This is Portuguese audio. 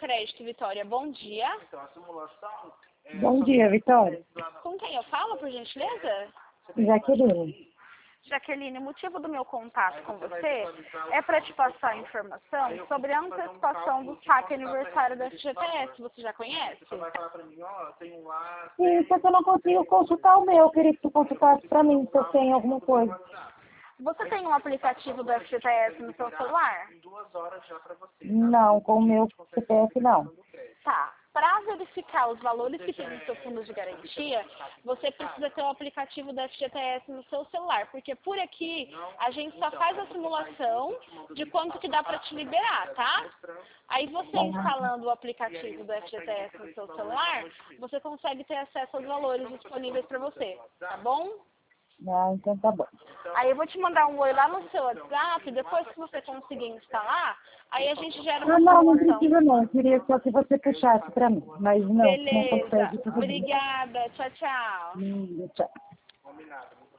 Crédito, Vitória. Bom dia. Bom dia, Vitória. Com quem eu falo, por gentileza? Jaqueline. Jaqueline, o motivo do meu contato com você é para te passar informação sobre a antecipação do saque aniversário da FGTS. Você já conhece? Sim, só que eu não consigo consultar o meu. Eu queria que tu consultasse para mim se eu tenho alguma coisa. Você tem um aplicativo do FGTS no seu celular? Não, com o meu CPF não. Tá. Para verificar os valores que tem no seu fundo de garantia, você precisa ter o aplicativo da FGTS no seu celular, porque por aqui a gente só faz a simulação de quanto que dá para te liberar, tá? Aí você instalando o aplicativo do FGTS no seu celular, você consegue ter acesso aos valores disponíveis para você, tá bom? Ah, então tá bom. Aí eu vou te mandar um oi lá no seu WhatsApp, depois que você conseguir instalar, aí a gente gera uma Não simulação. precisa não. Eu queria só que você puxasse para mim. Mas não Beleza. consegue tudo bem. Obrigada. Tchau, tchau. Tchau.